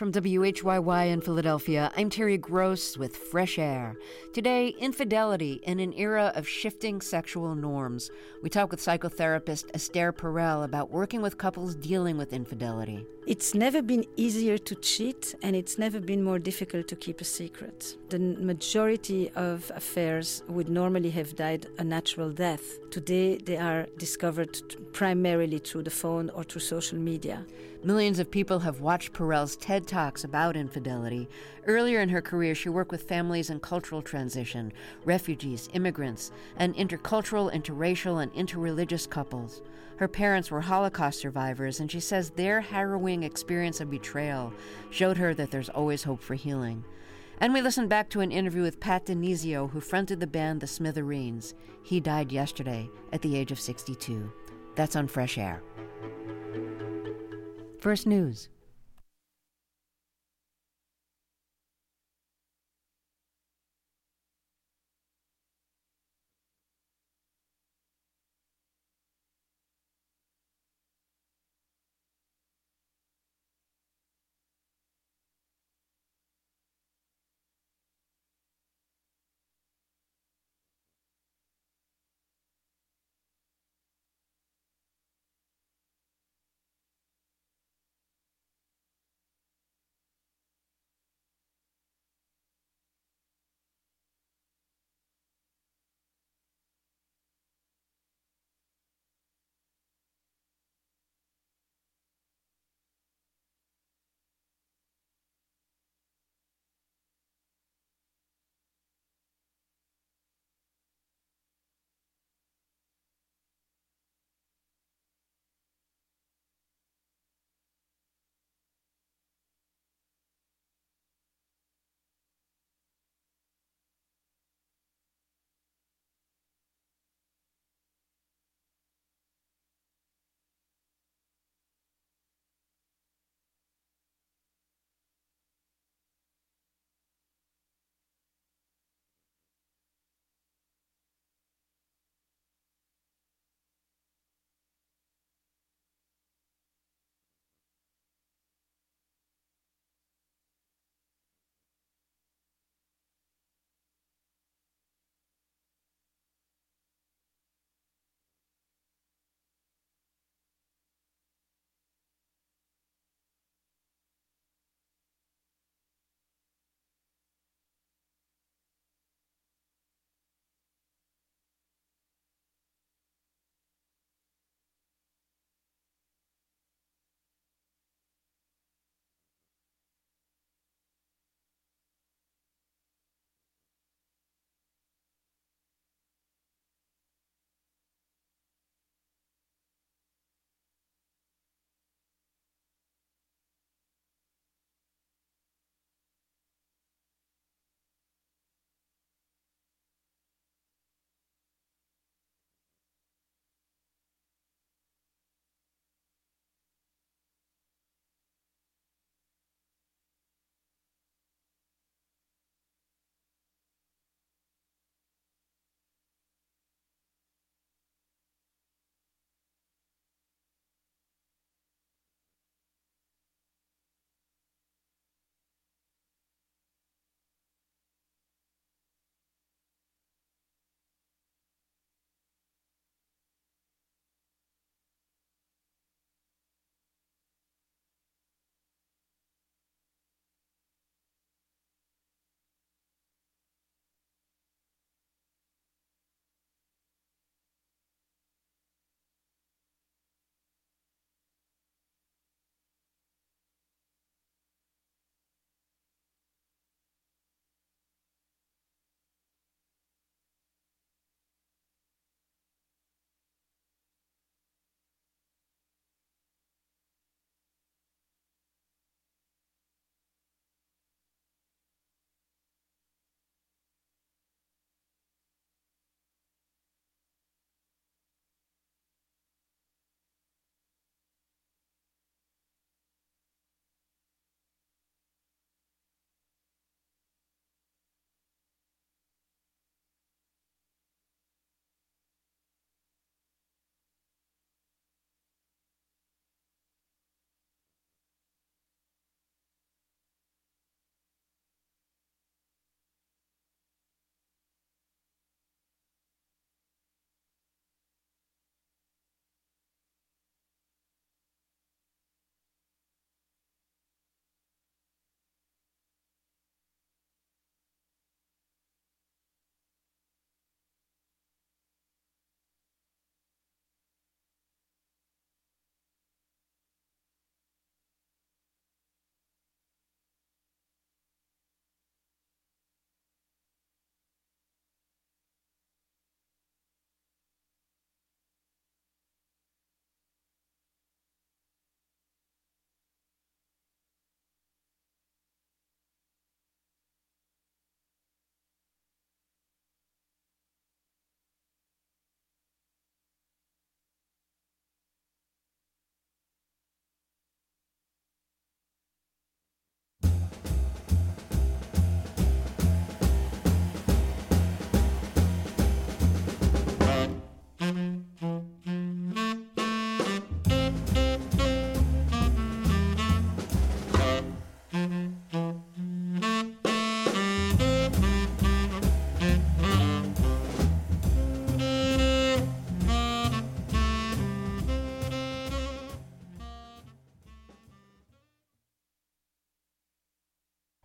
From WHYY in Philadelphia, I'm Terry Gross with Fresh Air. Today, infidelity in an era of shifting sexual norms. We talk with psychotherapist Esther Perel about working with couples dealing with infidelity. It's never been easier to cheat, and it's never been more difficult to keep a secret. The majority of affairs would normally have died a natural death. Today, they are discovered primarily through the phone or through social media. Millions of people have watched Perel's TED Talks about infidelity. Earlier in her career, she worked with families in cultural transition, refugees, immigrants, and intercultural, interracial, and interreligious couples. Her parents were Holocaust survivors, and she says their harrowing experience of betrayal showed her that there's always hope for healing. And we listened back to an interview with Pat Denizio, who fronted the band The Smithereens. He died yesterday at the age of 62. That's on Fresh Air. First News.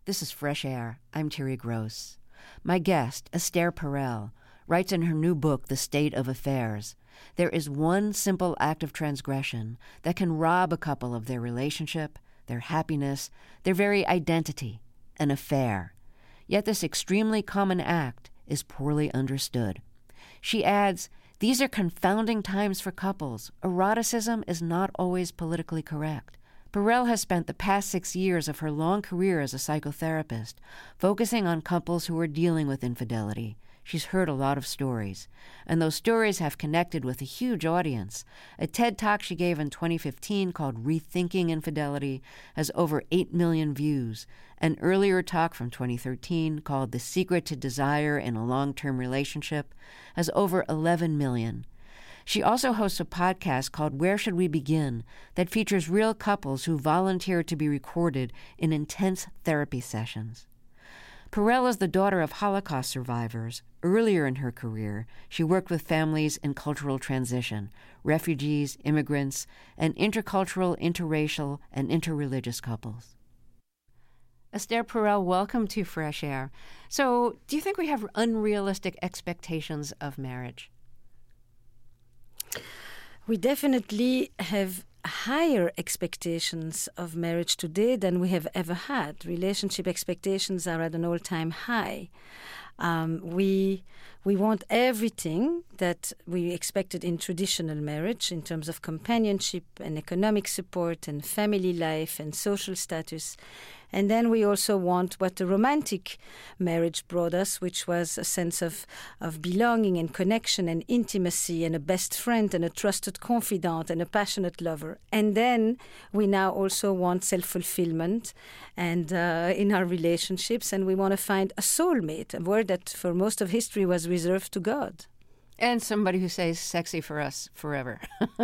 This is Fresh Air. I'm Thierry Gross. My guest, Esther Perel, writes in her new book, The State of Affairs, there is one simple act of transgression that can rob a couple of their relationship, their happiness, their very identity, an affair. Yet this extremely common act is poorly understood. She adds, these are confounding times for couples. Eroticism is not always politically correct. Perel has spent the past 6 years of her long career as a psychotherapist focusing on couples who are dealing with infidelity. She's heard a lot of stories, and those stories have connected with a huge audience. A TED Talk she gave in 2015 called Rethinking Infidelity has over 8 million views. An earlier talk from 2013 called The Secret to Desire in a Long-Term Relationship has over 11 million. She also hosts a podcast called Where Should We Begin that features real couples who volunteer to be recorded in intense therapy sessions. Perel is the daughter of Holocaust survivors. Earlier in her career, she worked with families in cultural transition, refugees, immigrants, and intercultural, interracial, and interreligious couples. Esther Perel, welcome to Fresh Air. So, do you think we have unrealistic expectations of marriage? We definitely have higher expectations of marriage today than we have ever had. Relationship expectations are at an all-time high. We want everything that we expected in traditional marriage in terms of companionship and economic support and family life and social status. And then we also want what the romantic marriage brought us, which was a sense of belonging and connection and intimacy and a best friend and a trusted confidant and a passionate lover. And then we now also want self-fulfillment and in our relationships, and we want to find a soulmate, a word that for most of history was reserved to God. And somebody who says sexy for us forever.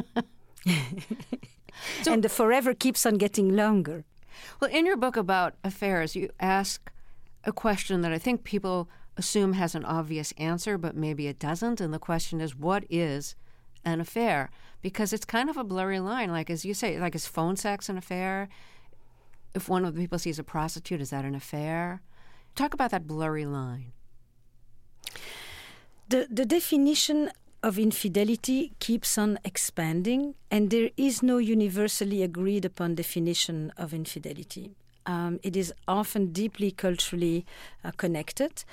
And the forever keeps on getting longer. Well, in your book about affairs, you ask a question that I think people assume has an obvious answer, but maybe it doesn't. And the question is, what is an affair? Because it's kind of a blurry line. Like, as you say, like, is phone sex an affair? If one of the people sees a prostitute, is that an affair? Talk about that blurry line. The definition of infidelity keeps on expanding, and there is no universally agreed upon definition of infidelity. It is often deeply culturally connected,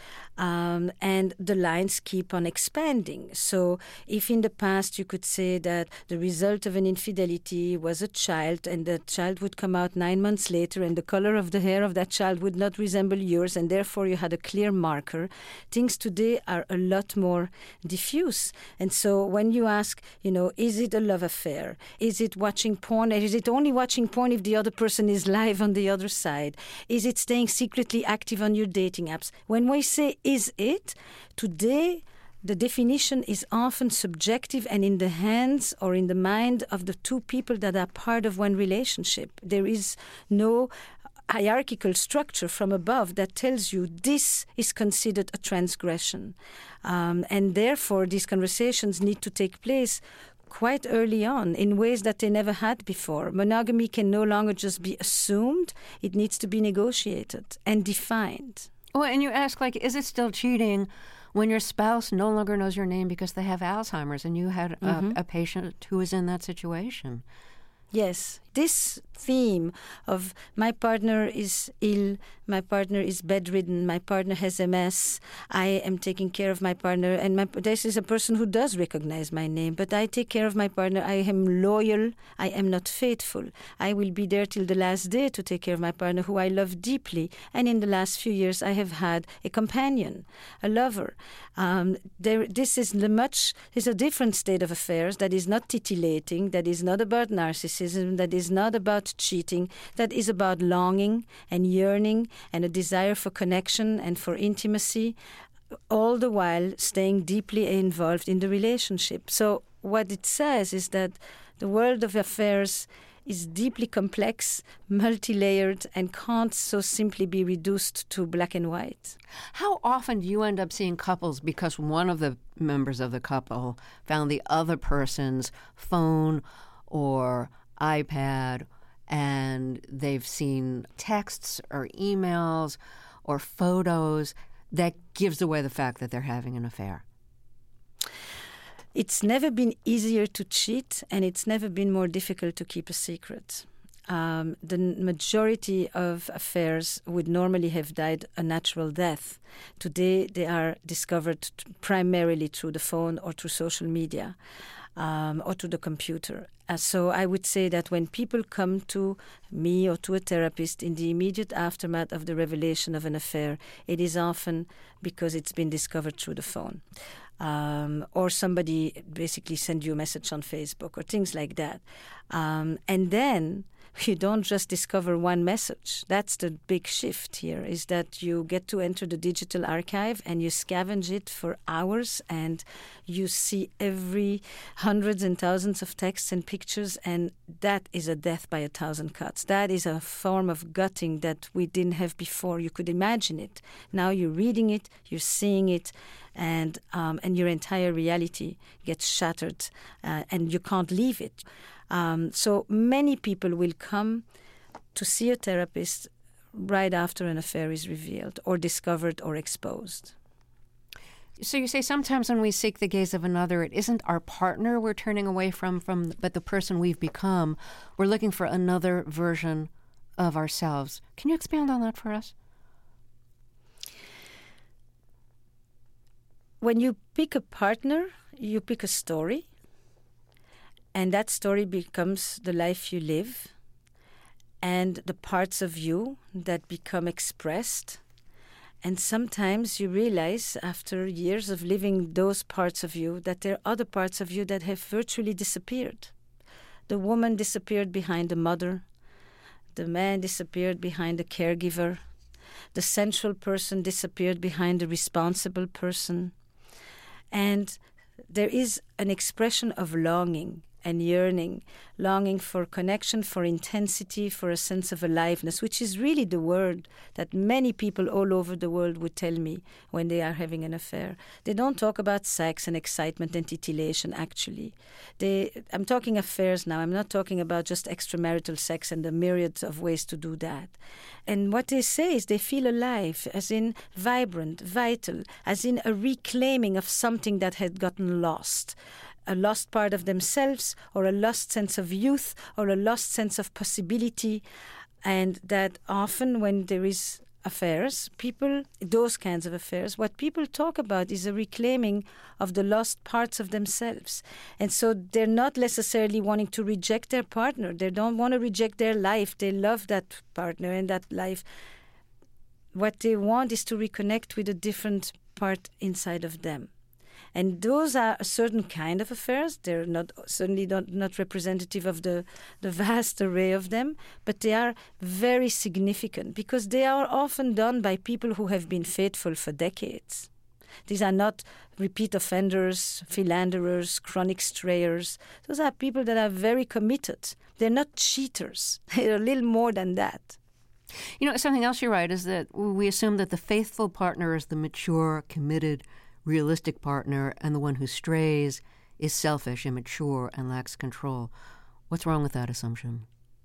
and the lines keep on expanding. So if in the past you could say that the result of an infidelity was a child, and the child would come out 9 months later, and the color of the hair of that child would not resemble yours, and therefore you had a clear marker, things today are a lot more diffuse. And so when you ask, is it a love affair? Is it watching porn? Is it only watching porn if the other person is live on the other side? Is it staying secretly active on your dating apps? When we say is it, today the definition is often subjective and in the hands or in the mind of the two people that are part of one relationship. There is no hierarchical structure from above that tells you this is considered a transgression. And therefore these conversations need to take place quite early on in ways that they never had before. Monogamy can no longer just be assumed. It needs to be negotiated and defined. Well, and you ask, like, is it still cheating when your spouse no longer knows your name because they have Alzheimer's and you had a patient who is in that situation? Yes. This theme of my partner is ill, my partner is bedridden, my partner has MS, I am taking care of my partner, and this is a person who does recognize my name, but I take care of my partner, I am loyal, I am not faithful. I will be there till the last day to take care of my partner who I love deeply, and in the last few years I have had a companion, a lover. This is a different state of affairs that is not titillating, that is not about narcissism, that is not about cheating, that is about longing and yearning and a desire for connection and for intimacy, all the while staying deeply involved in the relationship. So what it says is that the world of affairs is deeply complex, multi-layered, and can't so simply be reduced to black and white. How often do you end up seeing couples because one of the members of the couple found the other person's phone or iPad and they've seen texts or emails or photos that gives away the fact that they're having an affair? It's never been easier to cheat, and it's never been more difficult to keep a secret. The majority of affairs would normally have died a natural death. Today, they are discovered primarily through the phone or through social media or through the computer. So I would say that when people come to me or to a therapist in the immediate aftermath of the revelation of an affair, it is often because it's been discovered through the phone. Or somebody basically send you a message on Facebook or things like that. And then you don't just discover one message. That's the big shift here, is that you get to enter the digital archive and you scavenge it for hours, and you see every hundreds and thousands of texts and pictures, and that is a death by 1,000 cuts. That is a form of gutting that we didn't have before. You could imagine it. Now you're reading it, you're seeing it, and your entire reality gets shattered, and you can't leave it. So many people will come to see a therapist right after an affair is revealed or discovered or exposed. So you say sometimes when we seek the gaze of another, it isn't our partner we're turning away from, but the person we've become. We're looking for another version of ourselves. Can you expand on that for us? When you pick a partner, you pick a story. And that story becomes the life you live and the parts of you that become expressed. And sometimes you realize after years of living those parts of you that there are other parts of you that have virtually disappeared. The woman disappeared behind the mother. The man disappeared behind the caregiver. The central person disappeared behind the responsible person. And there is an expression of longing and yearning, longing for connection, for intensity, for a sense of aliveness, which is really the word that many people all over the world would tell me when they are having an affair. They don't talk about sex and excitement and titillation, actually. I'm talking affairs now. I'm not talking about just extramarital sex and the myriads of ways to do that. And what they say is they feel alive, as in vibrant, vital, as in a reclaiming of something that had gotten lost. A lost part of themselves, or a lost sense of youth, or a lost sense of possibility. And that often when there is affairs, those kinds of affairs, what people talk about is a reclaiming of the lost parts of themselves. And so they're not necessarily wanting to reject their partner. They don't want to reject their life. They love that partner and that life. What they want is to reconnect with a different part inside of them. And those are a certain kind of affairs. They're certainly not representative of the vast array of them, but they are very significant because they are often done by people who have been faithful for decades. These are not repeat offenders, philanderers, chronic strayers. Those are people that are very committed. They're not cheaters. They're a little more than that. You know, something else you write is that we assume that the faithful partner is the mature, committed, realistic partner, and the one who strays is selfish, immature, and lacks control. What's wrong with that assumption?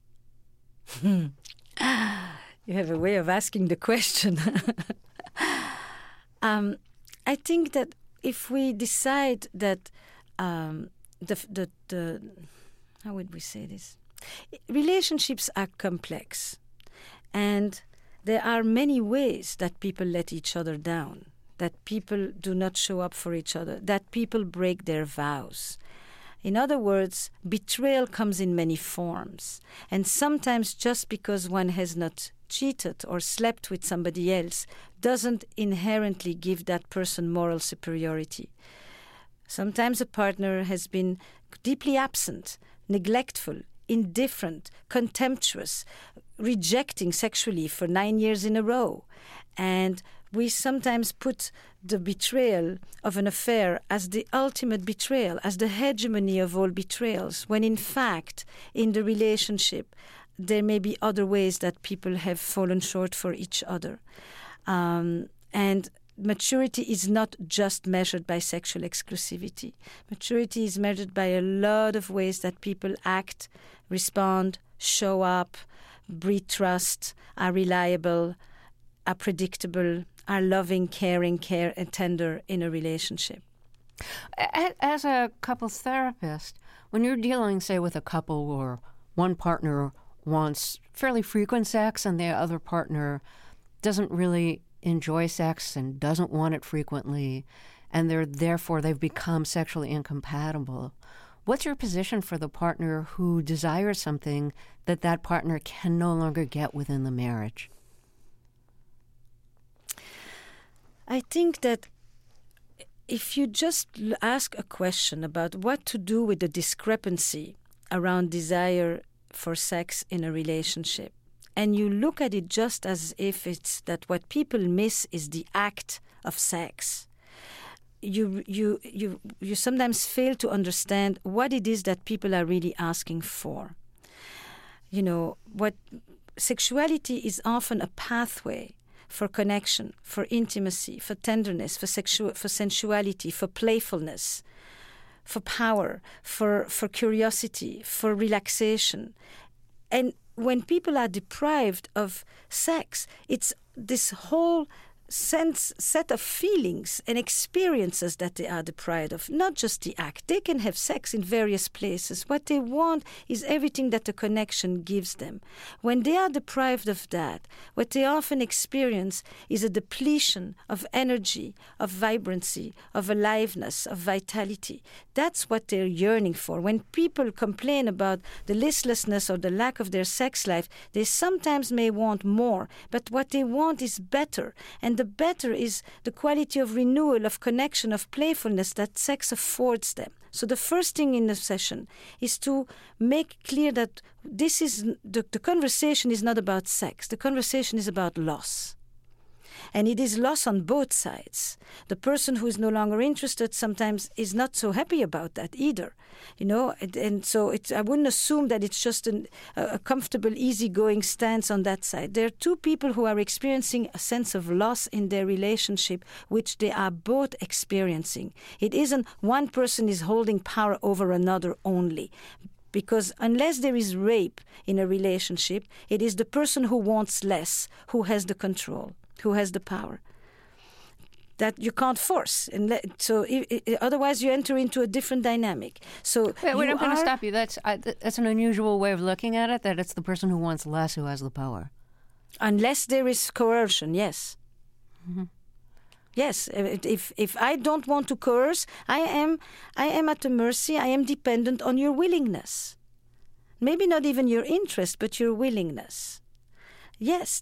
You have a way of asking the question. I think that if we decide that how would we say this? Relationships are complex, and there are many ways that people let each other down, that people do not show up for each other, that people break their vows. In other words, betrayal comes in many forms. And sometimes just because one has not cheated or slept with somebody else doesn't inherently give that person moral superiority. Sometimes a partner has been deeply absent, neglectful, indifferent, contemptuous, rejecting sexually for 9 years in a row. And we sometimes put the betrayal of an affair as the ultimate betrayal, as the hegemony of all betrayals, when in fact, in the relationship, there may be other ways that people have fallen short for each other. And maturity is not just measured by sexual exclusivity. Maturity is measured by a lot of ways that people act, respond, show up, breed trust, are reliable, are predictable, are loving, caring, and tender in a relationship. As a couples therapist, when you're dealing, say, with a couple where one partner wants fairly frequent sex and the other partner doesn't really enjoy sex and doesn't want it frequently, and they've become sexually incompatible, what's your position for the partner who desires something that partner can no longer get within the marriage? I think that if you just ask a question about what to do with the discrepancy around desire for sex in a relationship, and you look at it just as if it's that what people miss is the act of sex, you sometimes fail to understand what it is that people are really asking for. You know, what sexuality is often a pathway for connection, for intimacy, for tenderness, for sensuality, for playfulness, for power, for curiosity, for relaxation. And when people are deprived of sex, it's this whole set of feelings and experiences that they are deprived of, not just the act. They can have sex in various places. What they want is everything that the connection gives them. When they are deprived of that, what they often experience is a depletion of energy, of vibrancy, of aliveness, of vitality. That's what they're yearning for. When people complain about the listlessness or the lack of their sex life, they sometimes may want more, but what they want is better. And the better is the quality of renewal, of connection, of playfulness that sex affords them. So the first thing in the session is to make clear that this is the conversation is not about sex. The conversation is about loss. And it is loss on both sides. The person who is no longer interested sometimes is not so happy about that either, you know. And so I wouldn't assume that it's just a comfortable, easygoing stance on that side. There are two people who are experiencing a sense of loss in their relationship, which they are both experiencing. It isn't one person is holding power over another only. Because unless there is rape in a relationship, it is the person who wants less who has the control, who has the power. That you can't force. And so otherwise you enter into a different dynamic. So wait, I'm going to stop you. That's an unusual way of looking at it, that it's the person who wants less who has the power. Unless there is coercion, yes. Mm-hmm. Yes, if I don't want to coerce, I am at the mercy, I am dependent on your willingness. Maybe not even your interest, but your willingness. Yes,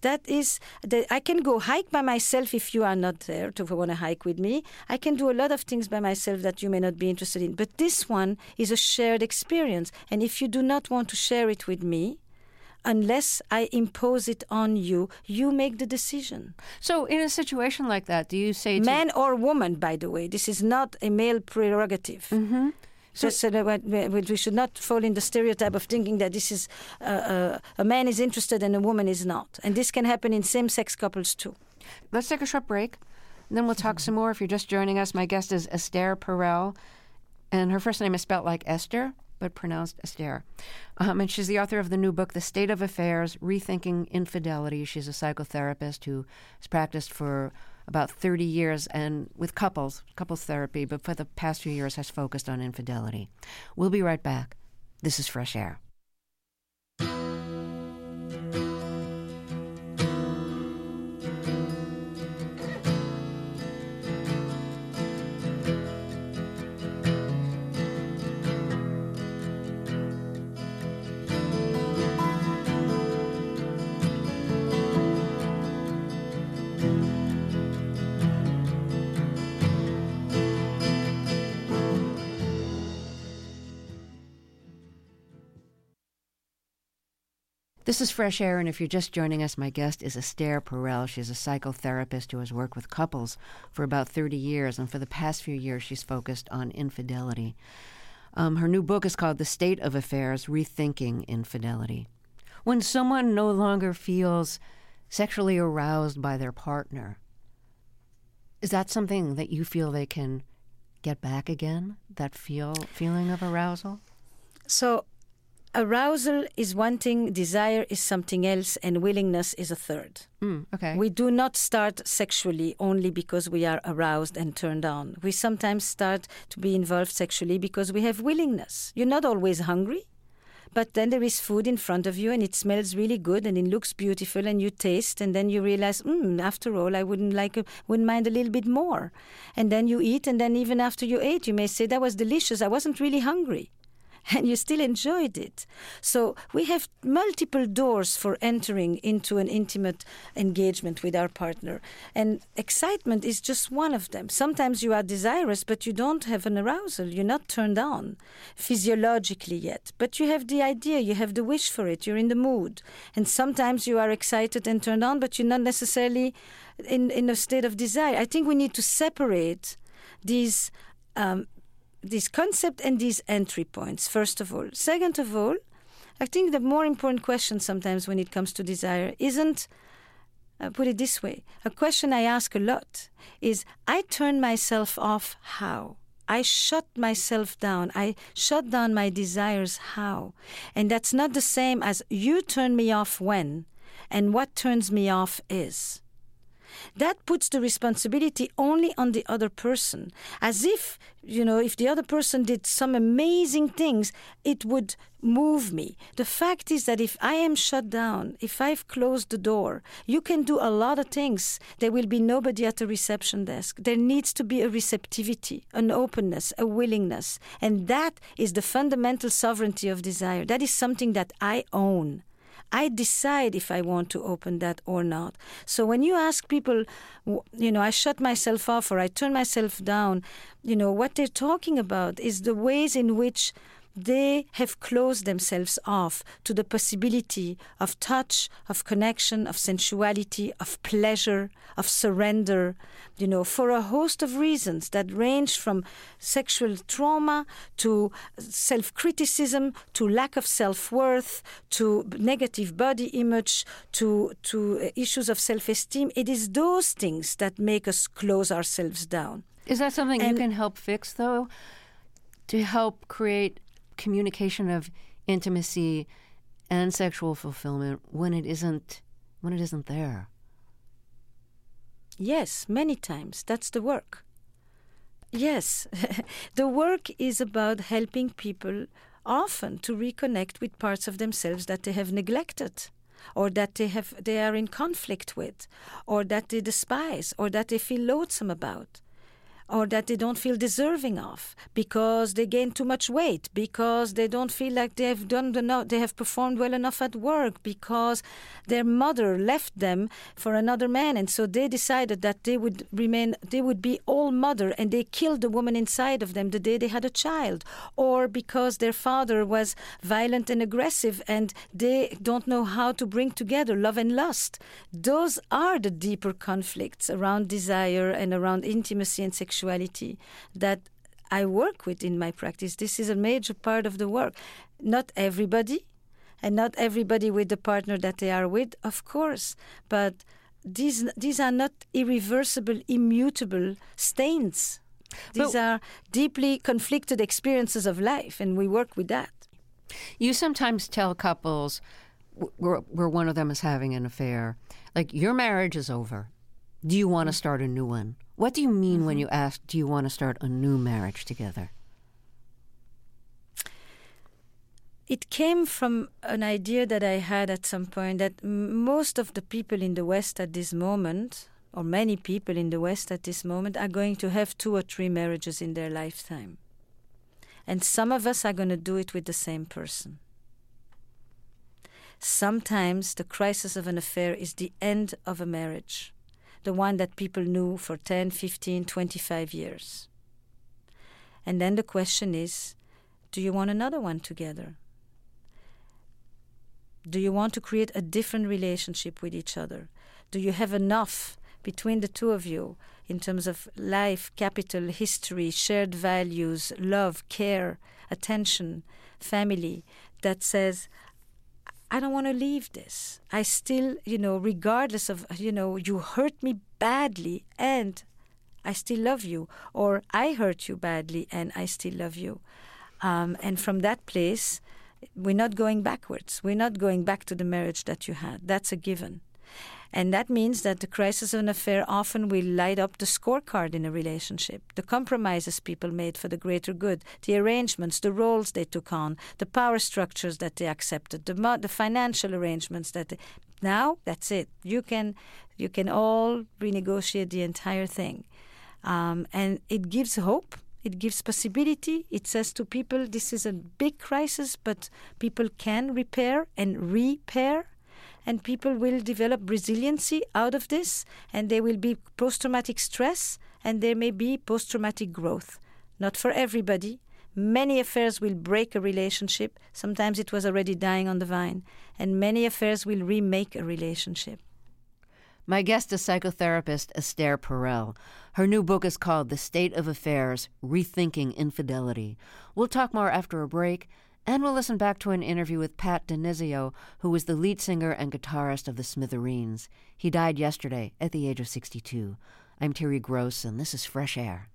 I can go hike by myself if you are not there to want to hike with me. I can do a lot of things by myself that you may not be interested in. But this one is a shared experience. And if you do not want to share it with me, unless I impose it on you, you make the decision. So in a situation like that, do you say man or woman, by the way, this is not a male prerogative. Mm-hmm. So we should not fall in the stereotype of thinking that this is a man is interested and a woman is not. And this can happen in same-sex couples too. Let's take a short break, and then we'll talk some more. If you're just joining us, my guest is Esther Perel, and her first name is spelled like Esther, but pronounced Esther. And she's the author of the new book, The State of Affairs, Rethinking Infidelity. She's a psychotherapist who has practiced for about 30 years and with couples therapy, but for the past few years has focused on infidelity. We'll be right back. This is Fresh Air. This is Fresh Air, and if you're just joining us, my guest is Esther Perel. She's a psychotherapist who has worked with couples for about 30 years, and for the past few years she's focused on infidelity. Her new book is called The State of Affairs, Rethinking Infidelity. When someone no longer feels sexually aroused by their partner, is that something that you feel they can get back again, that feeling of arousal? So arousal is one thing, desire is something else, and willingness is a third. Okay. We do not start sexually only because we are aroused and turned on. We sometimes start to be involved sexually because we have willingness. You're not always hungry, but then there is food in front of you and it smells really good and it looks beautiful and you taste and then you realize, after all, I wouldn't mind a little bit more. And then you eat, and then even after you ate, you may say, that was delicious, I wasn't really hungry. And you still enjoyed it. So we have multiple doors for entering into an intimate engagement with our partner. And excitement is just one of them. Sometimes you are desirous, but you don't have an arousal. You're not turned on physiologically yet. But you have the idea, you have the wish for it, you're in the mood. And sometimes you are excited and turned on, but you're not necessarily in a state of desire. I think we need to separate these concept and these entry points, first of all. Second of all, I think the more important question sometimes when it comes to desire isn't, put it this way, a question I ask a lot is, I turn myself off how? I shut myself down. I shut down my desires how? And that's not the same as you turn me off when, and what turns me off is. That puts the responsibility only on the other person, as if, if the other person did some amazing things, it would move me. The fact is that if I am shut down, if I've closed the door, you can do a lot of things. There will be nobody at the reception desk. There needs to be a receptivity, an openness, a willingness. And that is the fundamental sovereignty of desire. That is something that I own. I decide if I want to open that or not. So when you ask people, I shut myself off or I turn myself down, what they're talking about is the ways in which they have closed themselves off to the possibility of touch, of connection, of sensuality, of pleasure, of surrender, for a host of reasons that range from sexual trauma to self-criticism, to lack of self-worth, to negative body image, to issues of self-esteem. It is those things that make us close ourselves down. Is that something you can help fix, though, to help create communication of intimacy and sexual fulfillment when it isn't there? Yes, many times. That's the work. Yes, the work is about helping people often to reconnect with parts of themselves that they have neglected, or that they are in conflict with, or that they despise, or that they feel loathsome about, or that they don't feel deserving of because they gained too much weight, because they don't feel like they have performed well enough at work, because their mother left them for another man, and so they decided that they would be all mother, and they killed the woman inside of them the day they had a child, or because their father was violent and aggressive and they don't know how to bring together love and lust. Those are the deeper conflicts around desire and around intimacy and sexuality that I work with in my practice. This is a major part of the work. Not everybody, and not everybody with the partner that they are with, of course, but these are not irreversible, immutable stains. These are deeply conflicted experiences of life, and we work with that. You sometimes tell couples where one of them is having an affair, like, your marriage is over. Do you want to start a new one? What do you mean when you ask, do you want to start a new marriage together? It came from an idea that I had at some point that most of the people in the West at this moment, or many people in the West at this moment, are going to have 2 or 3 marriages in their lifetime. And some of us are going to do it with the same person. Sometimes the crisis of an affair is the end of a marriage, the one that people knew for 10, 15, 25 years. And then the question is, do you want another one together? Do you want to create a different relationship with each other? Do you have enough between the two of you in terms of life, capital, history, shared values, love, care, attention, family, that says, I don't want to leave this. I still, regardless of, you hurt me badly and I still love you, or I hurt you badly and I still love you. And from that place, we're not going backwards. We're not going back to the marriage that you had. That's a given. And that means that the crisis of an affair often will light up the scorecard in a relationship, the compromises people made for the greater good, the arrangements, the roles they took on, the power structures that they accepted, the financial arrangements that they... Now, that's it. You can all renegotiate the entire thing. And it gives hope. It gives possibility. It says to people, this is a big crisis, but people can repair and repair. And people will develop resiliency out of this, and there will be post-traumatic stress, and there may be post-traumatic growth. Not for everybody. Many affairs will break a relationship. Sometimes it was already dying on the vine. And many affairs will remake a relationship. My guest is psychotherapist Esther Perel. Her new book is called The State of Affairs, Rethinking Infidelity. We'll talk more after a break. And we'll listen back to an interview with Pat DiNizio, who was the lead singer and guitarist of the Smithereens. He died yesterday at the age of 62. I'm Terry Gross, and this is Fresh Air.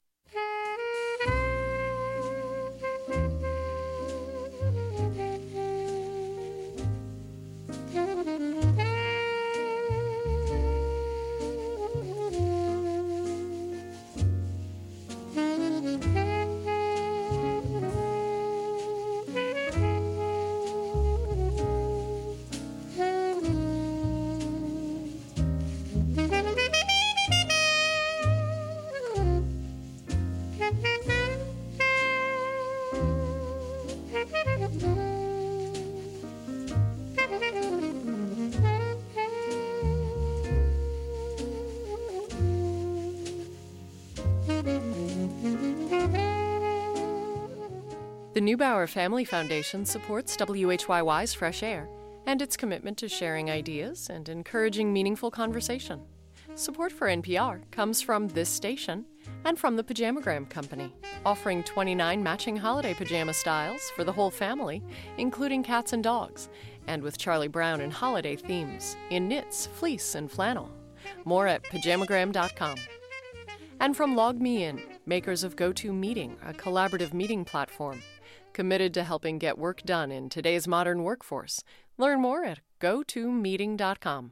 The Neubauer Family Foundation supports WHYY's Fresh Air and its commitment to sharing ideas and encouraging meaningful conversation. Support for NPR comes from this station and from the Pajamagram Company, offering 29 matching holiday pajama styles for the whole family, including cats and dogs, and with Charlie Brown and holiday themes in knits, fleece, and flannel. More at pajamagram.com. And from Log Me In, makers of GoToMeeting, a collaborative meeting platform, committed to helping get work done in today's modern workforce. Learn more at gotomeeting.com.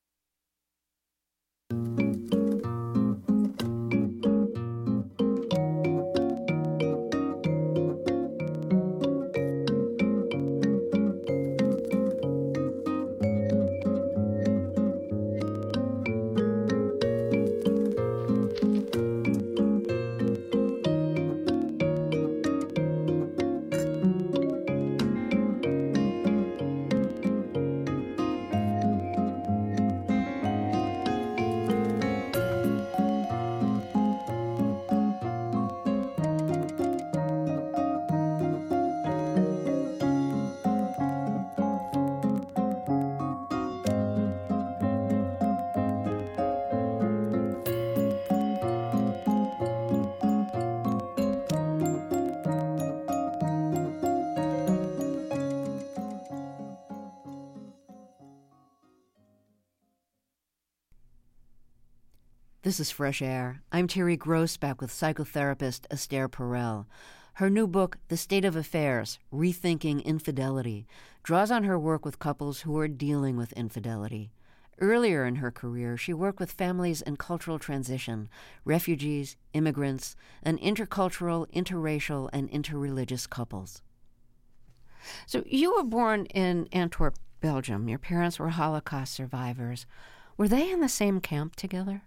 This is Fresh Air. I'm Terry Gross, back with psychotherapist Esther Perel. Her new book, The State of Affairs, Rethinking Infidelity, draws on her work with couples who are dealing with infidelity. Earlier in her career, she worked with families in cultural transition, refugees, immigrants, and intercultural, interracial, and interreligious couples. So you were born in Antwerp, Belgium. Your parents were Holocaust survivors. Were they in the same camp together?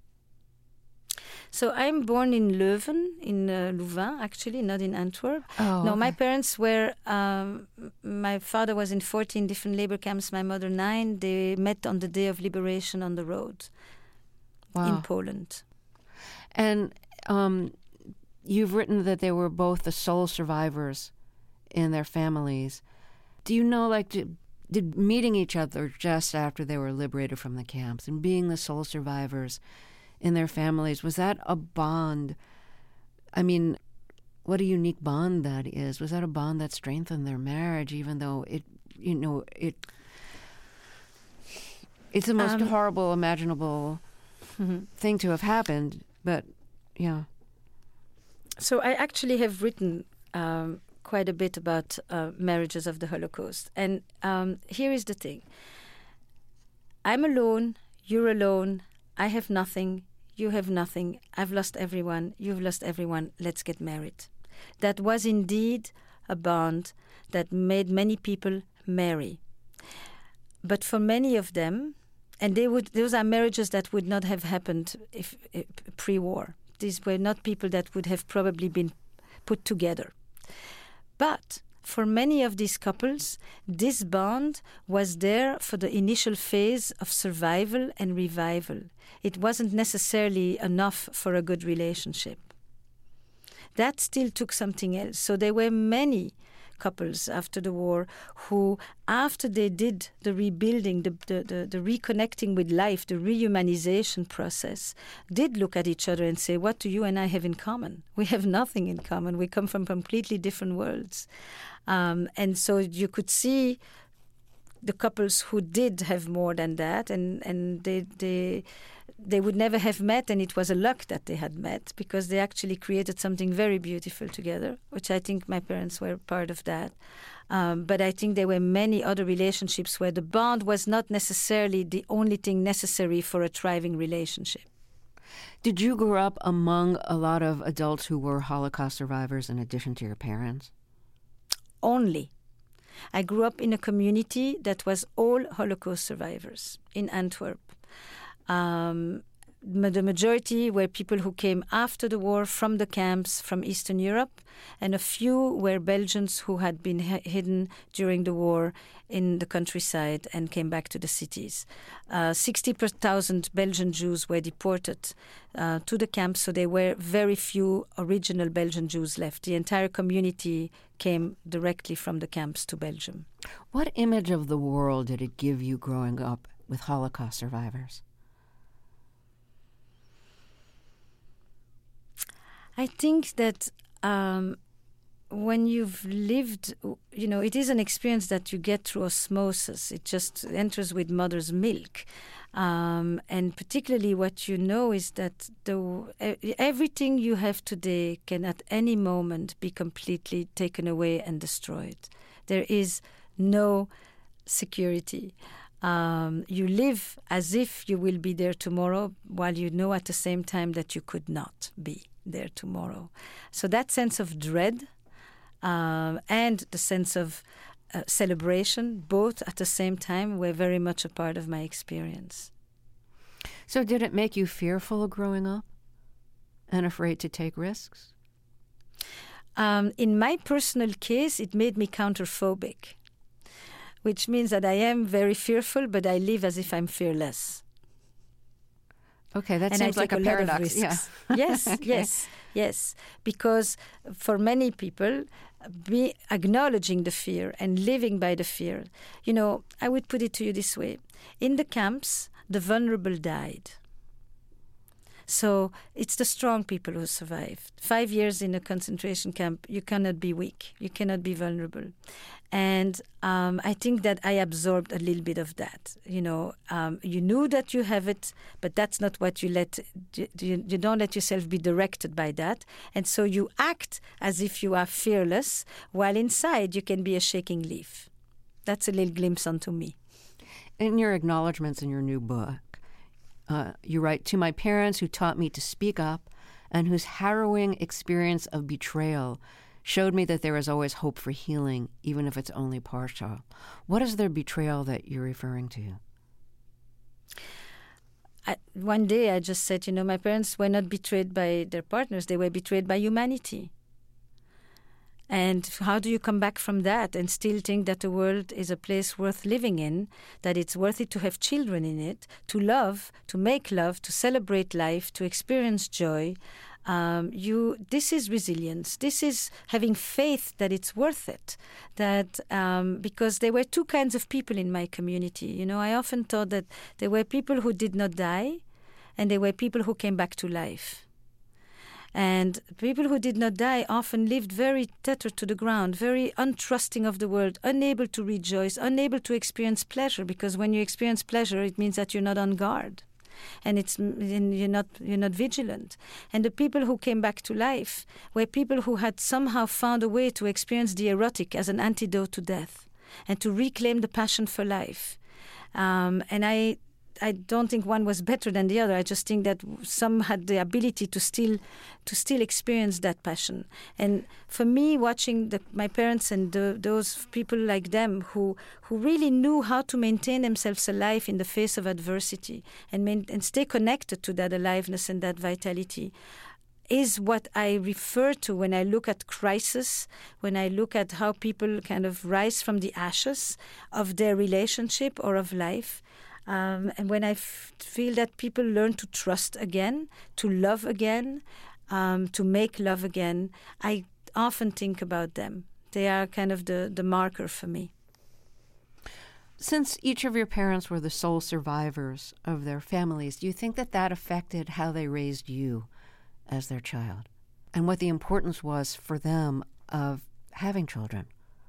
So I'm born in Leuven, in Louvain, actually, not in Antwerp. Oh, okay. No, my parents were, my father was in 14 different labor camps, my mother 9. They met on the day of liberation on the road in Poland. And you've written that they were both the sole survivors in their families. Do you know, like, did meeting each other just after they were liberated from the camps and being the sole survivors in their families, was that a bond? I mean, what a unique bond that is. Was that a bond that strengthened their marriage, even though it's the most horrible imaginable thing to have happened, but yeah. So I actually have written quite a bit about marriages of the Holocaust. And here is the thing. I'm alone, you're alone, I have nothing, you have nothing, I've lost everyone, you've lost everyone, let's get married. That was indeed a bond that made many people marry. But for many of them, and those are marriages that would not have happened if pre-war. These were not people that would have probably been put together. But for many of these couples, this bond was there for the initial phase of survival and revival. It wasn't necessarily enough for a good relationship. That still took something else. So there were many couples after the war who, after they did the rebuilding, the reconnecting with life, the rehumanization process, did look at each other and say, what do you and I have in common? We have nothing in common. We come from completely different worlds. And so you could see the couples who did have more than that, and they would never have met, and it was a luck that they had met, because they actually created something very beautiful together, which I think my parents were part of that. But I think there were many other relationships where the bond was not necessarily the only thing necessary for a thriving relationship. Did you grow up among a lot of adults who were Holocaust survivors in addition to your parents? Only. I grew up in a community that was all Holocaust survivors in Antwerp. The majority were people who came after the war from the camps from Eastern Europe, and a few were Belgians who had been hidden during the war in the countryside and came back to the cities. 60,000 Belgian Jews were deported to the camps, so there were very few original Belgian Jews left. The entire community came directly from the camps to Belgium. What image of the world did it give you growing up with Holocaust survivors? I think that when you've lived, it is an experience that you get through osmosis. It just enters with mother's milk. And particularly what you know is that everything you have today can at any moment be completely taken away and destroyed. There is no security. You live as if you will be there tomorrow, while you know at the same time that you could not be there tomorrow. So that sense of dread and the sense of celebration, both at the same time, were very much a part of my experience. So did it make you fearful growing up and afraid to take risks? In my personal case, it made me counterphobic, which means that I am very fearful, but I live as if I'm fearless. Okay, that seems like a paradox. Yeah. Yes, okay. yes. Because for many people, acknowledging the fear and living by the fear, I would put it to you this way. In the camps, the vulnerable died. So it's the strong people who survived. 5 years in a concentration camp, you cannot be weak. You cannot be vulnerable. And I think that I absorbed a little bit of that. You knew that you have it, but that's not what you let. You don't let yourself be directed by that. And so you act as if you are fearless, while inside you can be a shaking leaf. That's a little glimpse onto me. In your acknowledgments in your new book, you write, "To my parents who taught me to speak up and whose harrowing experience of betrayal showed me that there is always hope for healing, even if it's only partial." What is their betrayal that you're referring to? One day I just said, my parents were not betrayed by their partners, they were betrayed by humanity. And how do you come back from that and still think that the world is a place worth living in, that it's worth it to have children in it, to love, to make love, to celebrate life, to experience joy? This is resilience. This is having faith that it's worth it. That because there were two kinds of people in my community. I often thought that there were people who did not die, and there were people who came back to life. And people who did not die often lived very tethered to the ground, very untrusting of the world, unable to rejoice, unable to experience pleasure, because when you experience pleasure, it means that you're not on guard. and you're not vigilant. And the people who came back to life were people who had somehow found a way to experience the erotic as an antidote to death and to reclaim the passion for life. And I don't think one was better than the other. I just think that some had the ability to still experience that passion. And for me, watching my parents and those people like them who really knew how to maintain themselves alive in the face of adversity and stay connected to that aliveness and that vitality, is what I refer to when I look at crisis, when I look at how people kind of rise from the ashes of their relationship or of life. And when I feel that people learn to trust again, to love again, to make love again, I often think about them. They are kind of the marker for me. Since each of your parents were the sole survivors of their families, do you think that affected how they raised you as their child, and what the importance was for them of having children?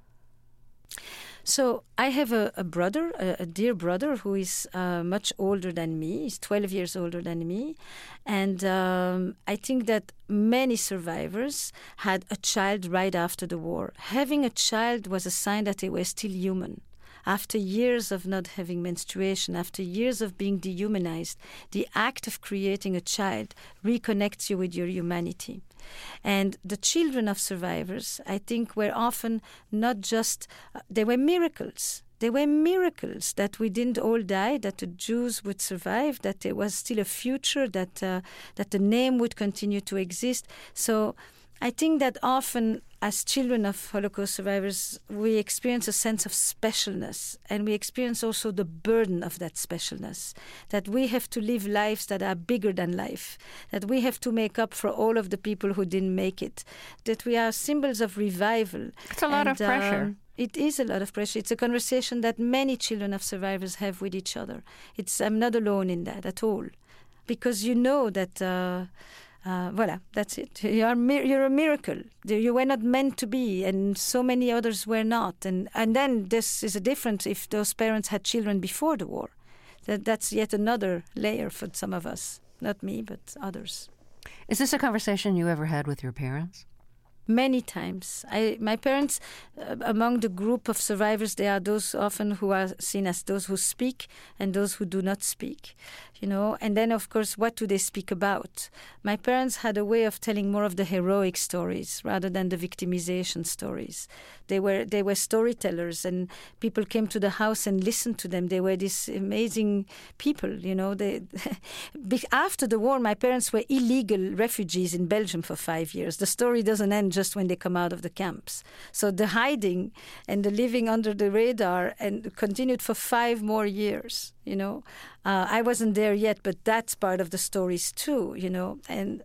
So I have a brother, a dear brother, who is much older than me. He's 12 years older than me. And I think that many survivors had a child right after the war. Having a child was a sign that they were still human. After years of not having menstruation, after years of being dehumanized, the act of creating a child reconnects you with your humanity. And the children of survivors, I think, were often not just, they were miracles. They were miracles that we didn't all die, that the Jews would survive, that there was still a future, that the name would continue to exist. So I think that often, as children of Holocaust survivors, we experience a sense of specialness, and we experience also the burden of that specialness, that we have to live lives that are bigger than life, that we have to make up for all of the people who didn't make it, that we are symbols of revival. It's a lot of pressure. It is a lot of pressure. It's a conversation that many children of survivors have with each other. I'm not alone in that at all, because you know that... Voilà, that's it. You're a miracle. You were not meant to be, and so many others were not. And then this is a difference if those parents had children before the war. That's yet another layer for some of us. Not me, but others. Is this a conversation you ever had with your parents? Many times. My parents, among the group of survivors, there are those often who are seen as those who speak and those who do not speak, And then, of course, what do they speak about? My parents had a way of telling more of the heroic stories rather than the victimization stories. They were storytellers, and people came to the house and listened to them. They were these amazing people, After the war, my parents were illegal refugees in Belgium for 5 years. The story doesn't end just when they come out of the camps. So the hiding and the living under the radar and continued for 5 more years, I wasn't there yet, but that's part of the stories too, And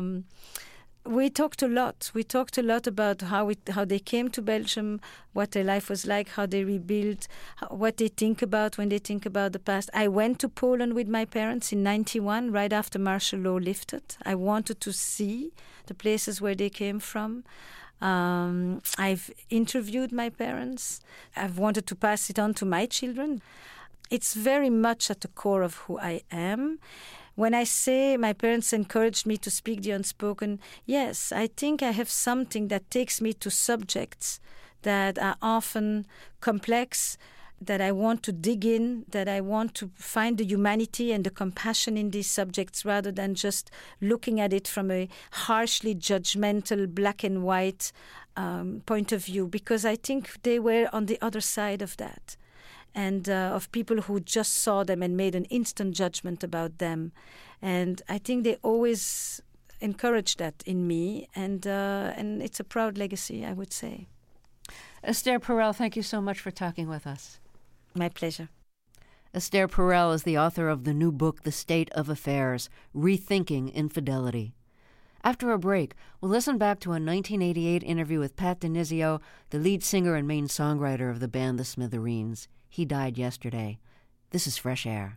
we talked a lot. We talked a lot about how they came to Belgium, what their life was like, how they rebuilt, what they think about when they think about the past. I went to Poland with my parents in 1991, right after martial law lifted. I wanted to see the places where they came from. I've interviewed my parents. I've wanted to pass it on to my children. It's very much at the core of who I am. When I say my parents encouraged me to speak the unspoken, yes, I think I have something that takes me to subjects that are often complex, that I want to dig in, that I want to find the humanity and the compassion in these subjects rather than just looking at it from a harshly judgmental, black and white point of view, because I think they were on the other side of that. And of people who just saw them and made an instant judgment about them. And I think they always encouraged that in me, and it's a proud legacy, I would say. Esther Perel, thank you so much for talking with us. My pleasure. Esther Perel is the author of the new book, The State of Affairs, Rethinking Infidelity. After a break, we'll listen back to a 1988 interview with Pat DiNizio, the lead singer and main songwriter of the band The Smithereens. He died yesterday. This is Fresh Air.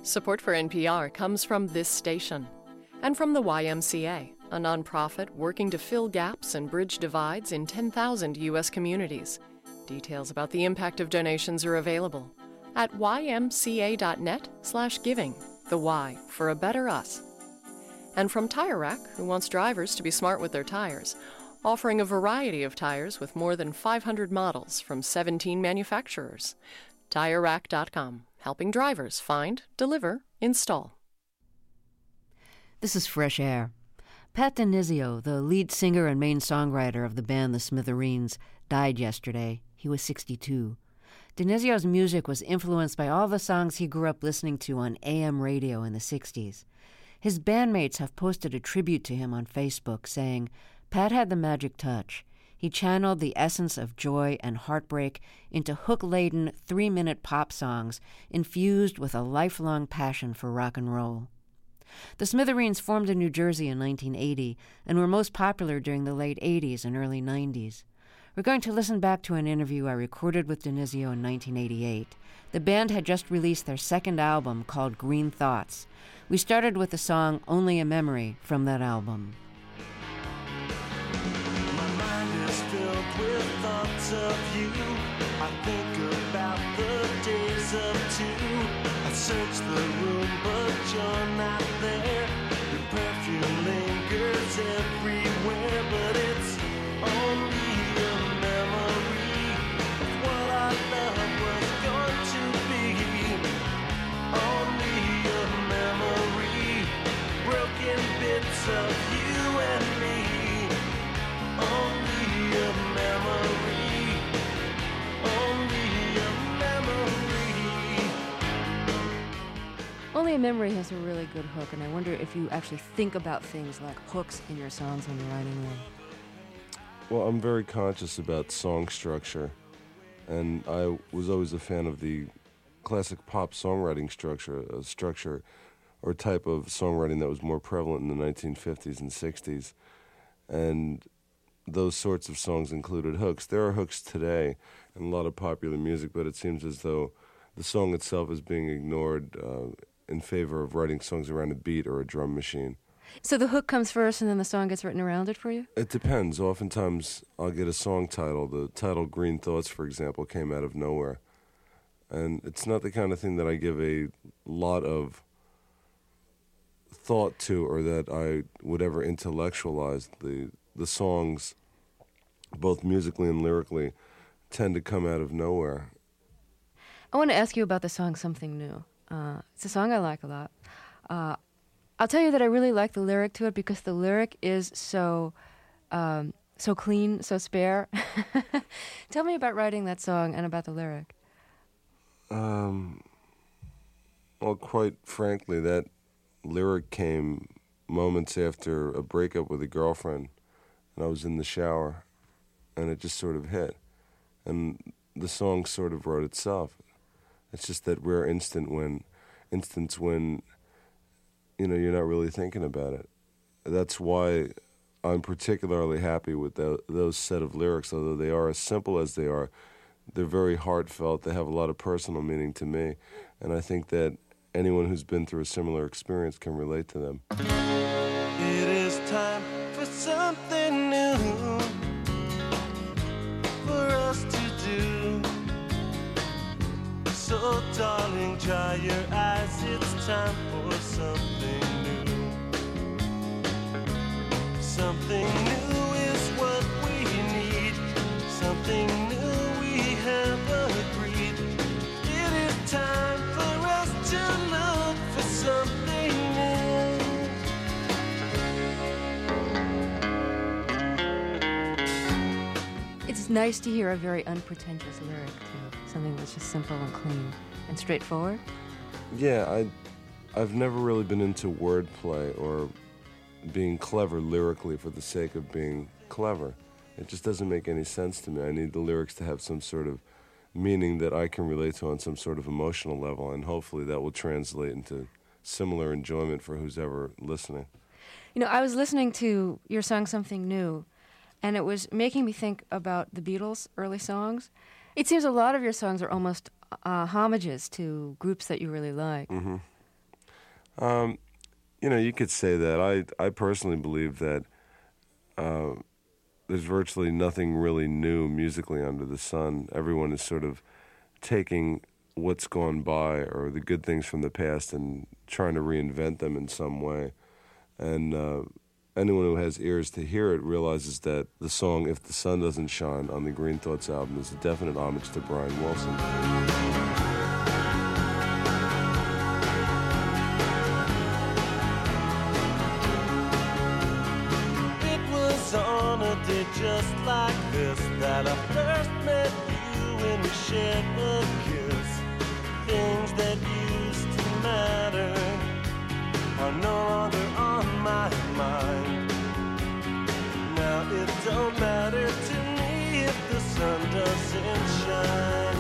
Support for NPR comes from this station and from the YMCA, a nonprofit working to fill gaps and bridge divides in 10,000 U.S. communities. Details about the impact of donations are available at ymca.net/giving, the Y for a better us. And from Tire Rack, who wants drivers to be smart with their tires, offering a variety of tires with more than 500 models from 17 manufacturers. TireRack.com, helping drivers find, deliver, install. This is Fresh Air. Pat DiNizio, the lead singer and main songwriter of the band The Smithereens, died yesterday. He was 62. DiNizio's music was influenced by all the songs he grew up listening to on AM radio in the 60s. His bandmates have posted a tribute to him on Facebook saying, "Pat had the magic touch. He channeled the essence of joy and heartbreak into hook-laden 3-minute pop songs infused with a lifelong passion for rock and roll." The Smithereens formed in New Jersey in 1980 and were most popular during the late 80s and early 90s. We're going to listen back to an interview I recorded with DiNizio in 1988. The band had just released their second album called Green Thoughts. We started with the song Only a Memory from that album. My mind is filled with thoughts of you. I think about the days of two. I search the room, but you're not there. Your perfume lingers everywhere, but it's only a memory of what our love was going to be. Only a memory, broken bits of you and me. Only a memory, only a memory. Only a Memory has a really good hook, and I wonder if you actually think about things like hooks in your songs when you're writing them. Well, I'm very conscious about song structure, and I was always a fan of the classic pop songwriting structure or type of songwriting that was more prevalent in the 1950s and 60s. And those sorts of songs included hooks. There are hooks today in a lot of popular music, but it seems as though the song itself is being ignored in favor of writing songs around a beat or a drum machine. So the hook comes first and then the song gets written around it for you? It depends. Oftentimes I'll get a song title. The title Green Thoughts, for example, came out of nowhere. And it's not the kind of thing that I give a lot of thought to or that I would ever intellectualize. The songs, both musically and lyrically, tend to come out of nowhere. I want to ask you about the song Something New. It's a song I like a lot. I'll tell you that I really like the lyric to it because the lyric is so clean, so spare. Tell me about writing that song and about the lyric. Well, quite frankly, that lyric came moments after a breakup with a girlfriend, and I was in the shower, and it just sort of hit. And the song sort of wrote itself. It's just that rare instance when you're not really thinking about it. That's why I'm particularly happy with those set of lyrics, although they are as simple as they are. They're very heartfelt. They have a lot of personal meaning to me, and I think that anyone who's been through a similar experience can relate to them. It is time for something new for us to do. So darling, dry your eyes, it's time for something new. Something new is what we need. Something new we have agreed. It is time for us to look for something new. It's nice to hear a very unpretentious lyric, too. Something that's just simple and clean and straightforward. Yeah, I've never really been into wordplay or being clever lyrically for the sake of being clever. It just doesn't make any sense to me. I need the lyrics to have some sort of meaning that I can relate to on some sort of emotional level, and hopefully that will translate into similar enjoyment for who's ever listening. You know, I was listening to your song Something New, and it was making me think about the Beatles' early songs. It seems a lot of your songs are almost homages to groups that you really like. Mm-hmm. You could say that. I personally believe that there's virtually nothing really new musically under the sun. Everyone is sort of taking what's gone by or the good things from the past and trying to reinvent them in some way. And anyone who has ears to hear it realizes that the song If the Sun Doesn't Shine on the Green Thoughts album is a definite homage to Brian Wilson. Just like this, that I first met you and we shared a kiss. Things that used to matter are no longer on my mind. Now it don't matter to me if the sun doesn't shine.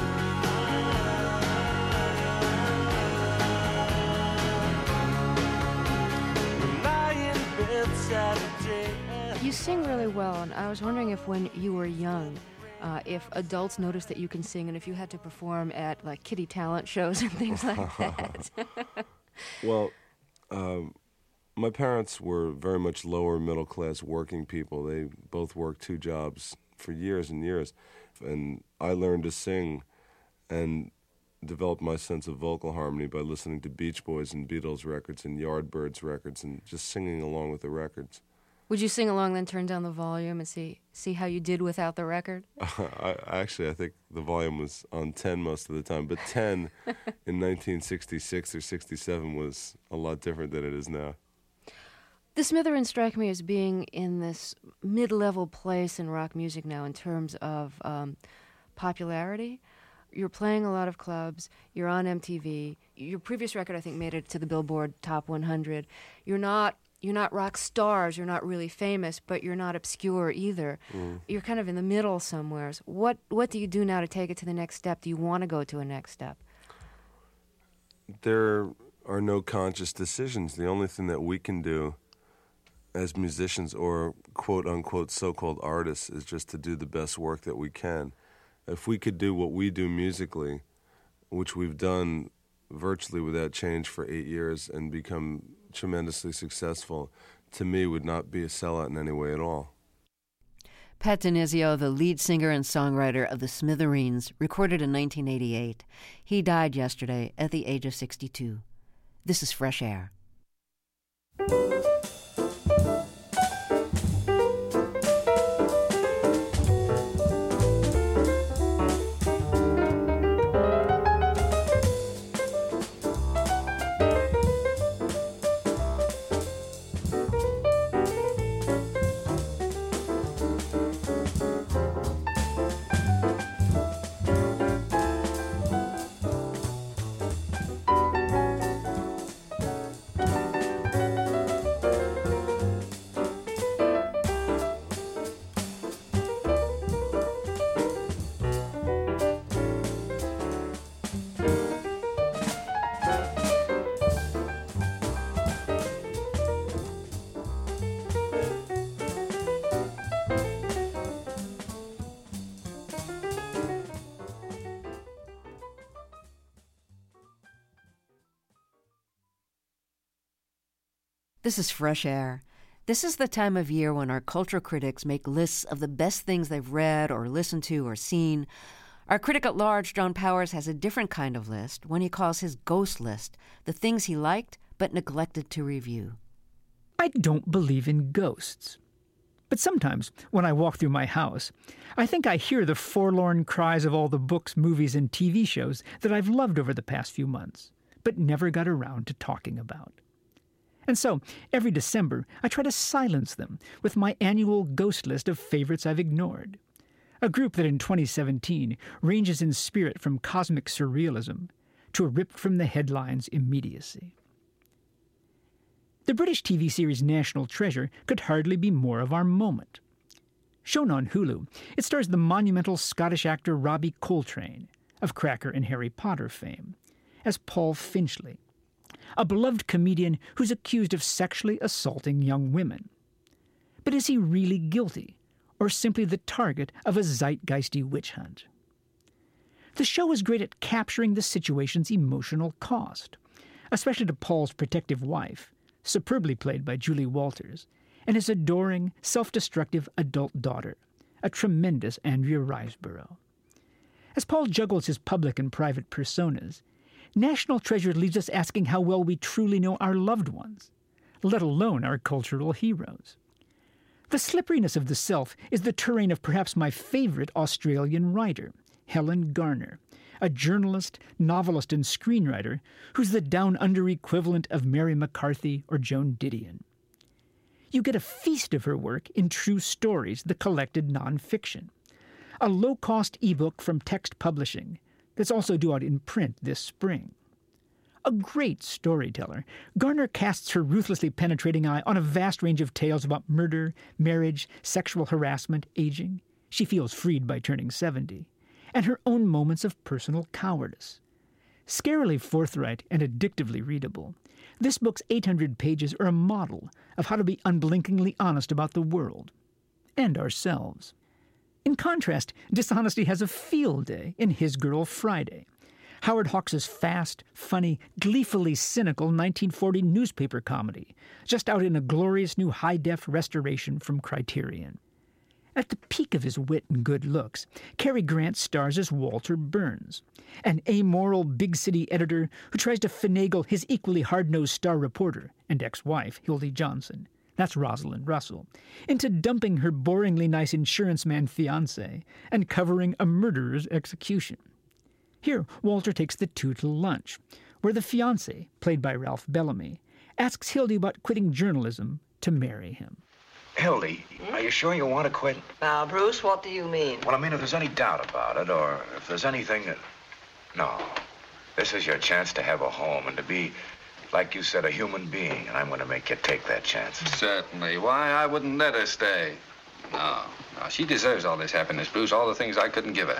When I in bed Saturday. You sing really well, and I was wondering if when you were young, if adults noticed that you can sing and if you had to perform at like kiddie talent shows and things like that. Well, my parents were very much lower middle class working people. They both worked 2 jobs for years and years. And I learned to sing and developed my sense of vocal harmony by listening to Beach Boys and Beatles records and Yardbirds records and just singing along with the records. Would you sing along, then turn down the volume and see how you did without the record? I think the volume was on 10 most of the time, but 10 in 1966 or 67 was a lot different than it is now. The Smithereens strike me as being in this mid-level place in rock music now in terms of popularity. You're playing a lot of clubs. You're on MTV. Your previous record, I think, made it to the Billboard Top 100. You're not rock stars, you're not really famous, but you're not obscure either. You're kind of in the middle somewhere. What do you do now to take it to the next step? Do you want to go to a next step? There are no conscious decisions. The only thing that we can do as musicians or quote-unquote so-called artists is just to do the best work that we can. If we could do what we do musically, which we've done virtually without change for 8 years and become tremendously successful, to me would not be a sellout in any way at all. Pat DiNizio, the lead singer and songwriter of the Smithereens, recorded in 1988. He died yesterday at the age of 62. This is Fresh Air. This is Fresh Air. This is the time of year when our cultural critics make lists of the best things they've read or listened to or seen. Our critic at large, John Powers, has a different kind of list, one he calls his ghost list, the things he liked but neglected to review. I don't believe in ghosts. But sometimes, when I walk through my house, I think I hear the forlorn cries of all the books, movies, and TV shows that I've loved over the past few months, but never got around to talking about. And so, every December, I try to silence them with my annual ghost list of favorites I've ignored. A group that in 2017 ranges in spirit from cosmic surrealism to a ripped-from-the-headlines immediacy. The British TV series National Treasure could hardly be more of our moment. Shown on Hulu, it stars the monumental Scottish actor Robbie Coltrane, of Cracker and Harry Potter fame, as Paul Finchley, a beloved comedian who's accused of sexually assaulting young women. But is he really guilty, or simply the target of a zeitgeisty witch hunt? The show is great at capturing the situation's emotional cost. especially to Paul's protective wife, superbly played by Julie Walters, and his adoring, self-destructive adult daughter, a tremendous Andrea Riseborough. As Paul juggles his public and private personas, National Treasure leaves us asking how well we truly know our loved ones, let alone our cultural heroes. The slipperiness of the self is the terrain of perhaps my favorite Australian writer, Helen Garner, a journalist, novelist, and screenwriter who's the down-under equivalent of Mary McCarthy or Joan Didion. You get a feast of her work in True Stories, the collected nonfiction, a low-cost ebook from Text Publishing that's also due out in print this spring. A great storyteller, Garner casts her ruthlessly penetrating eye on a vast range of tales about murder, marriage, sexual harassment, aging. She feels freed by turning 70. And her own moments of personal cowardice. Scarily forthright and addictively readable, this book's 800 pages are a model of how to be unblinkingly honest about the world and ourselves. In contrast, Dishonesty has a field day in His Girl Friday, Howard Hawks' fast, funny, gleefully cynical 1940 newspaper comedy, just out in a glorious new high-def restoration from Criterion. At the peak of his wit and good looks, Cary Grant stars as Walter Burns, an amoral big-city editor who tries to finagle his equally hard-nosed star reporter and ex-wife, Hildy Johnson, that's Rosalind Russell, into dumping her boringly nice insurance man fiancé and covering a murderer's execution. Here, Walter takes the two to lunch, where the fiancé, played by Ralph Bellamy, asks Hildy about quitting journalism to marry him. Hildy, are you sure you want to quit? Now, Bruce, what do you mean? Well, I mean, if there's any doubt about it, or if there's anything that... No. This is your chance to have a home and to be, like you said, a human being, and I'm going to make you take that chance. Certainly. Why, I wouldn't let her stay. No. She deserves all this happiness, Bruce, all the things I couldn't give her.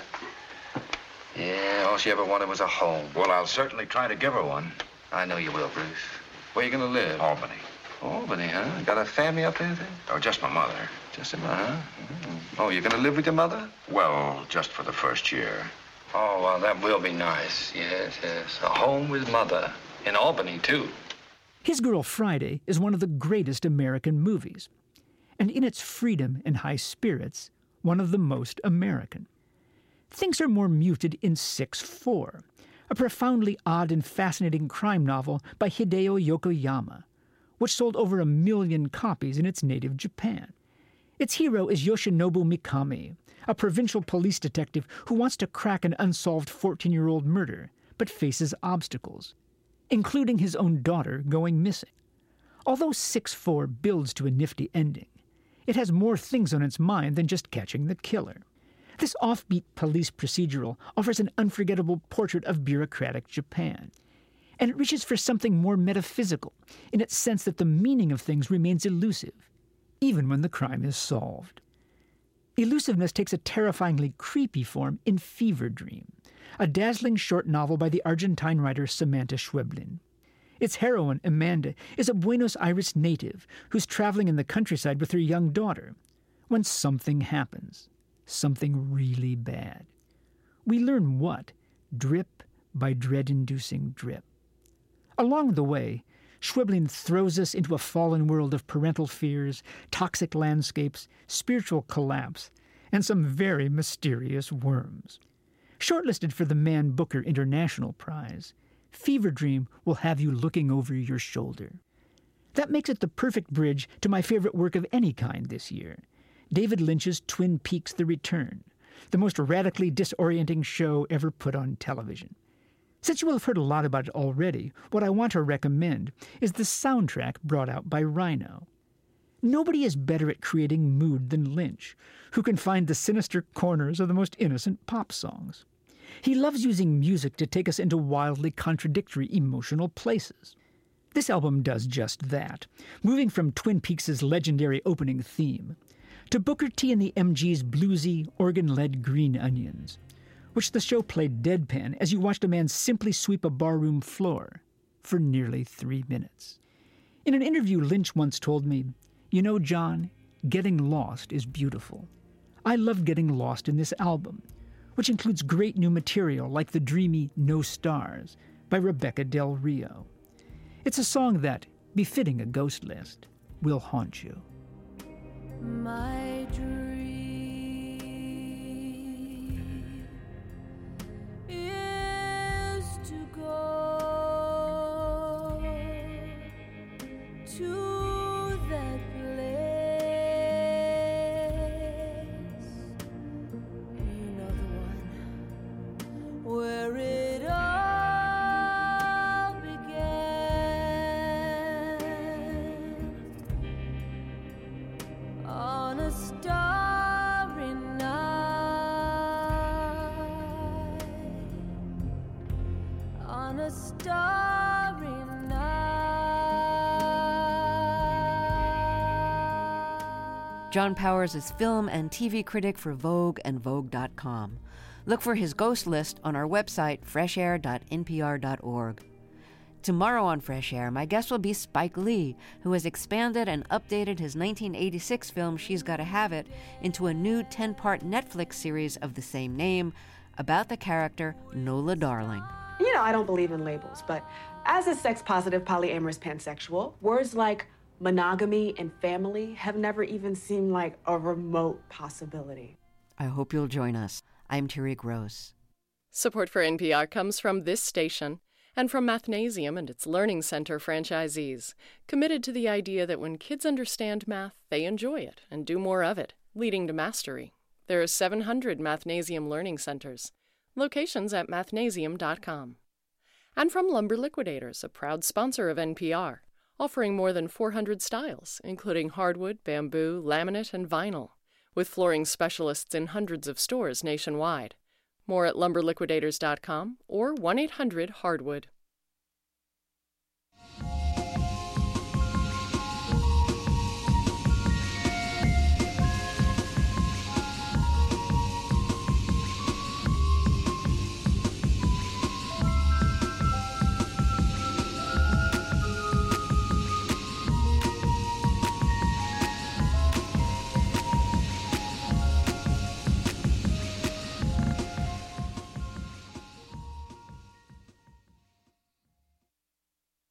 Yeah, all she ever wanted was a home. Well, I'll certainly try to give her one. I know you will, Bruce. Where you going to live? Albany. Albany, huh? Got a family up there, then? Oh, just my mother. Just a mother, huh? Mm-hmm. Oh, you're going to live with your mother? Well, just for the first year. Oh, well, that will be nice. Yes, yes. A home with mother. In Albany, too. His Girl Friday is one of the greatest American movies, and in its freedom and high spirits, one of the most American. Things are more muted in 6-4, a profoundly odd and fascinating crime novel by Hideo Yokoyama, which sold over 1 million copies in its native Japan. Its hero is Yoshinobu Mikami, a provincial police detective who wants to crack an unsolved 14-year-old murder, but faces obstacles, including his own daughter going missing. Although 6-4 builds to a nifty ending, it has more things on its mind than just catching the killer. This offbeat police procedural offers an unforgettable portrait of bureaucratic Japan, and it reaches for something more metaphysical in its sense that the meaning of things remains elusive, even when the crime is solved. Elusiveness takes a terrifyingly creepy form in Fever Dream, a dazzling short novel by the Argentine writer Samantha Schweblin. Its heroine, Amanda, is a Buenos Aires native who's traveling in the countryside with her young daughter when something happens, something really bad. We learn what, drip by dread-inducing drip. Along the way, Schweblin throws us into a fallen world of parental fears, toxic landscapes, spiritual collapse, and some very mysterious worms. Shortlisted for the Man Booker International Prize, Fever Dream will have you looking over your shoulder. That makes it the perfect bridge to my favorite work of any kind this year, David Lynch's Twin Peaks: The Return, the most radically disorienting show ever put on television. Since you will have heard a lot about it already, what I want to recommend is the soundtrack brought out by Rhino. Nobody is better at creating mood than Lynch, who can find the sinister corners of the most innocent pop songs. He loves using music to take us into wildly contradictory emotional places. This album does just that, moving from Twin Peaks' legendary opening theme to Booker T and the MG's bluesy, organ-led Green Onions, which the show played deadpan as you watched a man simply sweep a barroom floor for nearly 3 minutes. In an interview, Lynch once told me, "You know, John, getting lost is beautiful. I love getting lost in this album, which includes great new material like the dreamy No Stars by Rebecca Del Rio. It's a song that, befitting a ghost list, will haunt you. My dream is to go to that place, you know, the one where it all began, on a starry night, on a starry night. John Powers is film and TV critic for Vogue and Vogue.com. Look for his ghost list on our website, freshair.npr.org. Tomorrow on Fresh Air, my guest will be Spike Lee, who has expanded and updated his 1986 film She's Gotta Have It into a new 10-part Netflix series of the same name about the character Nola Darling. You know, I don't believe in labels, but as a sex-positive, polyamorous pansexual, words like monogamy and family have never even seemed like a remote possibility. I hope you'll join us. I'm Terry Gross. Support for NPR comes from this station and from Mathnasium and its Learning Center franchisees, committed to the idea that when kids understand math, they enjoy it and do more of it, leading to mastery. There are 700 Mathnasium Learning Centers, locations at mathnasium.com. And from Lumber Liquidators, a proud sponsor of NPR, offering more than 400 styles, including hardwood, bamboo, laminate, and vinyl, with flooring specialists in hundreds of stores nationwide. More at lumberliquidators.com or 1-800-HARDWOOD.